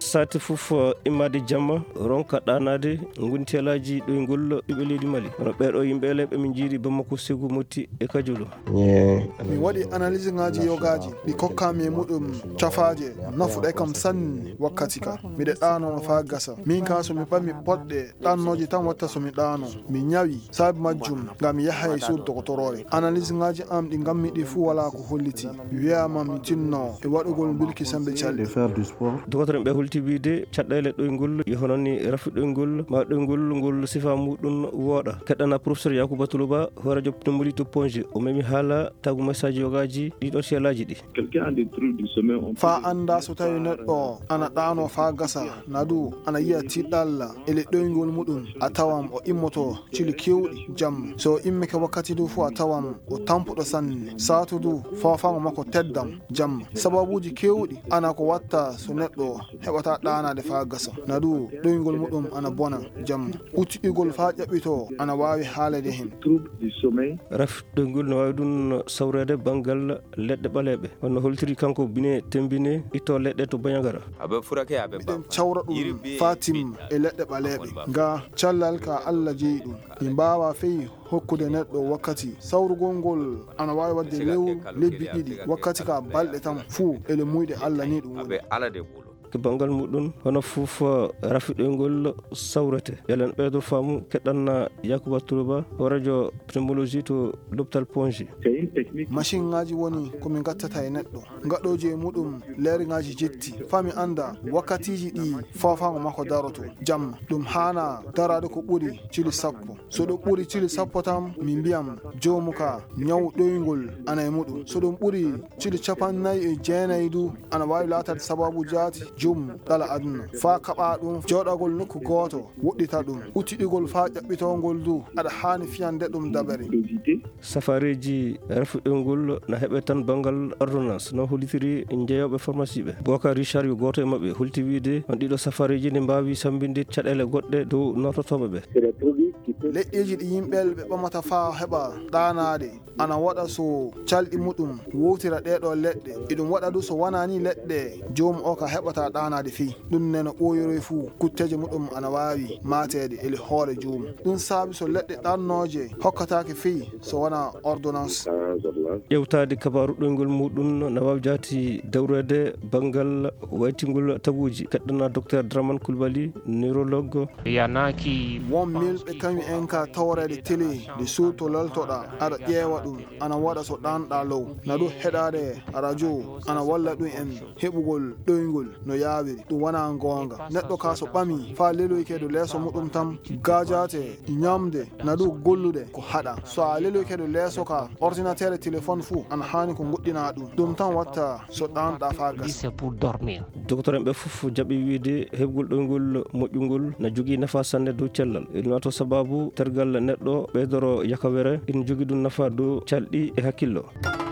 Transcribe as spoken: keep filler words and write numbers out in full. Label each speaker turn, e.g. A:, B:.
A: sati fof immade jamma ronka ɗanade guntelaji ɗoygol ɓiɓe leydi Mali hono ɓeɗo yimɓe leɓe min jiiɗi Bamako Sékou Motti e Kajulu.
B: mi waɗi analyse ngaji yogaji ɗi kokkami e muɗum cafaje nafuɗe kam sanni wakkati ka miɗe ɗanono fa gasa min ka somi ɓami poɗɗe ɗannoji tan watta somi ɗano mi ñawi saabi majjum ngam mi yaha e suudu dogotorore analyse ngaji am ɗi gammiɗi fuu wala ko holliti mi wiyama mi tinno e waɗugol bilki sembe calɗi
A: dogotoren ɓe holti wiide caɗɗele ɗoygol yo hononni rafi ɗoygol ma ɗoygol ngol sifa muɗum wooɗa keɗɗana professeur Yacoubatoulou Ba ho radio Pneumonie to Ponge o memi haala tagu message yogaji ɗiɗon selaji ɗi
B: fa anda so tawi neɗɗo ana ɗano fa gasa nadu ana yiya tiɗɗalla ele ɗoygol muɗum a tawam o immoto cili kewɗi jamma so immike wakkati du fu a tawam o tampuɗo sanne satu du fafango makko teddam jamma sababuji kewɗi ana ko watta so neɗɗo heɓata ɗanade fa gasa nadu ɗoygol muɗum ana bona jamma uttiɗigol fa ƴaɓɓito ana wawi haalede hen
A: raf ɗoygol no wawi ɗum sawrede banggal leɗɗe ɓaleɓe honno holtiri kanko bine tembine itto leɗɗe to Bandiagara
B: miɗen cawra ɗum fatim e leɗɗe ɓaleɓe nga callal ka Allah jeeyi ɗum mi mbawa feyi hokkude neɗɗo wakkati sawrugol ngol ana wawi wadde lewru lebbi ɗiɗi wakkati ka balɗe tan fuu ele muyɗe Allah ni ɗum woni
A: ke bangal muɗum hono fof rafi ɗoygol sawrete yalen ɓeydo faamu keɗɗanna Yacoubatoulou Ba o radio Pneumologie to l'hôpital Ponge.
B: machine ngaji woni komin gattata e neɗɗo gaɗoji e muɗum leeri ngaji jetti fami anda wakkatiji ɗi fafango makko daroto jamma ɗum hana darade ko ɓuuri cili sappo so ɗum ɓuuri cili sappo tan min mbiyam jomuka ñaw ɗoygol ana e muɗum so ɗum ɓuuri cili capannayyi e jeenayyi du ana wawi latade sababu jaati jum ɗala aduna fa kaɓa ɗum joɗagol nokku goto woɗɗita ɗum uttiɗigol fa ƴaɓɓitogol du aɗa hani fiyande ɗum dabere
A: safariji rafiɗoygol na heɓe tan bangal ordonnance no hollitiri jeeyoɓe pharmacie ɓe Bocar Richard yo goto e mabɓe holti wiide on ɗiɗo safariji ne mbawi sambinde caɗele goɗɗe dow nototoɓe ɓe
B: leƴƴeji ɗi yimɓel ɓe ɓamata fa heɓa ɗanade ana waɗa so calɗi muɗum wowtira ɗeɗo leɗɗe iɗum waɗa du so wonani leɗɗe jomum o ka heɓata ɗanade fi ɗum neno ɓoyoroy fuu kutteje muɗum ana wawi matede ele hoore jomum ɗum saabi so leɗɗe ɗannoje hokkatake fi so wona ordonnance
A: ƴewtade kabaru ɗoygol muɗum na wawi jaati dawrede banggal waytingol taguji keɗɗana docteur Dramane Coulibaly neurologue
C: yanaki
B: won milɓe kañum en ka tawrede télé de suudu to leltoɗa aɗa ƴeewa ɗum ana waɗa so ɗanɗa low na ɗum heɗade radio ana walla ɗum en heɓugol ɗoygol no yawiri ɗum wona gonga neɗɗo ka so ɓami fa leloykedo leeso muɗum tan gajate ñamde na ɗum gollude ko haɗa so a leloykedo leeso ka ordinateur e téléphone fou ana hani ko goɗɗina ɗum ɗum tan watta so ɗanɗa fa gas
A: docteur en ɓe fof jaɓi wiide heɓgol ɗoygol moƴƴugol na jogui nafa sanne dow cellal ina wato sababu tergal neɗɗo ɓeydoro yakawere ina jogui ɗum nafa dow calɗi e hakkillo.